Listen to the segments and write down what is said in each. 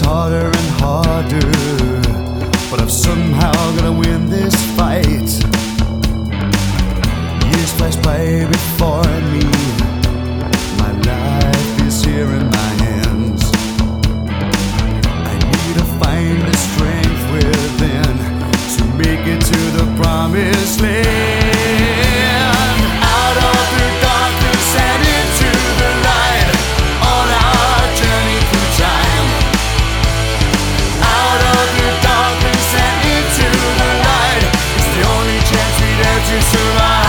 harder and harder, but I'm somehow gonna win this fight. Years flash by before me, my life is here in my hands. I need to find the strength within to make it to the promised land. Out of the darkness and into the light, on our journey through time. Out of the darkness and into the light, it's the only chance we dare to survive.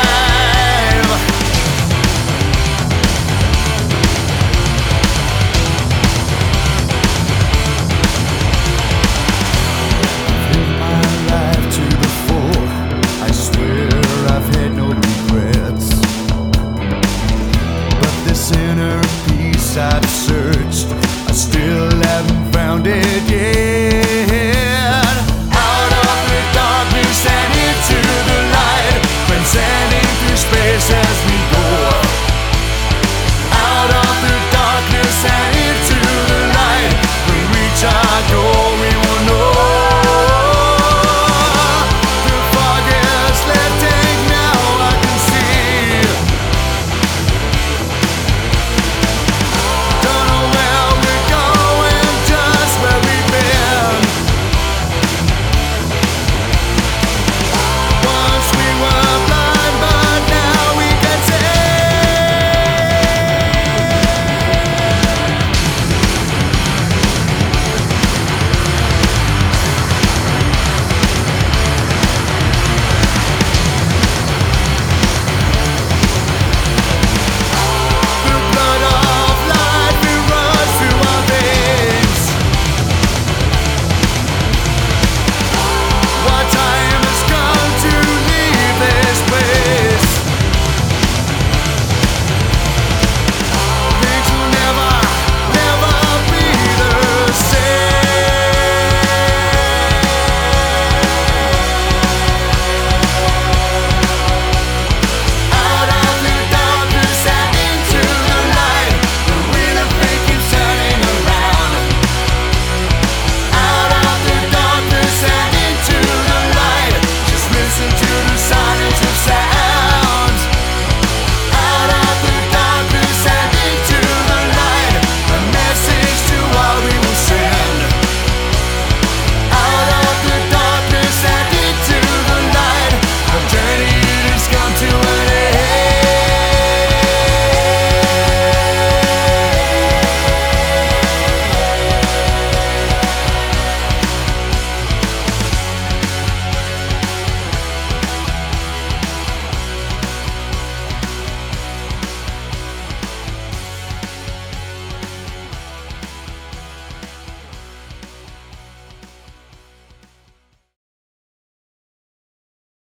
I've lived my life to the full, I swear I've had no regrets, but this inner peace I've